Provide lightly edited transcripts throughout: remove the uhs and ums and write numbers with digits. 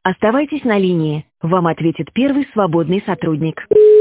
Оставайтесь на линии. Вам ответит первый свободный сотрудник.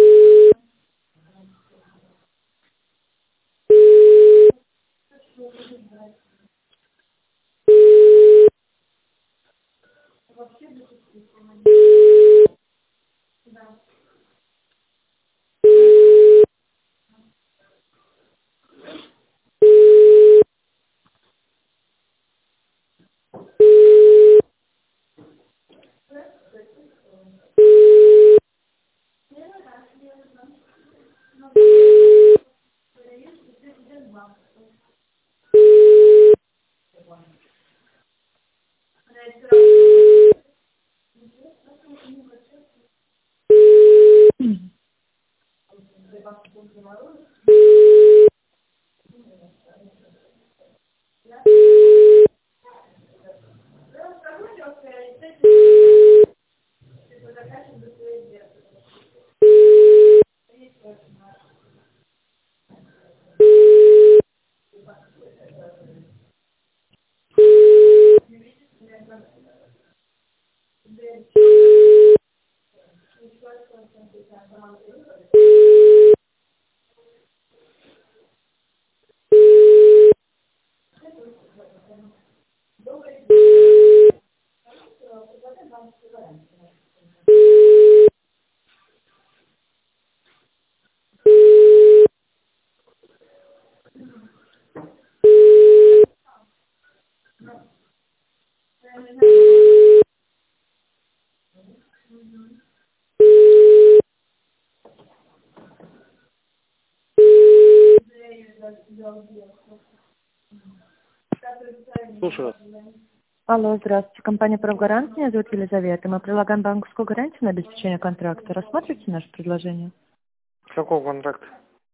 Слушаю вас. Алло, здравствуйте. Компания «Правгарант». Меня зовут Елизавета. Мы предлагаем банковскую гарантию на обеспечение контракта. Рассмотрите наше предложение? Какого контракта?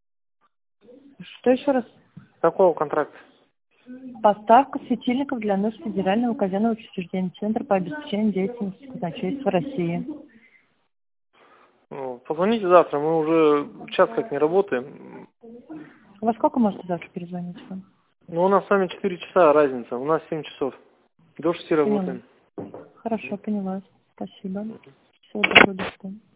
Что еще раз? Какого контракта? Поставка светильников для нужд Федерального казенного учреждения Центра по обеспечению деятельности казначейства России. Ну, позвоните завтра, мы уже час как не работаем. Во сколько можете завтра перезвонить вам? Ну, у нас с вами 4 часа разница, у нас 7 часов. До 6 Поняла. работаем. Хорошо, поняла. Спасибо. Всего доброго, до свидания.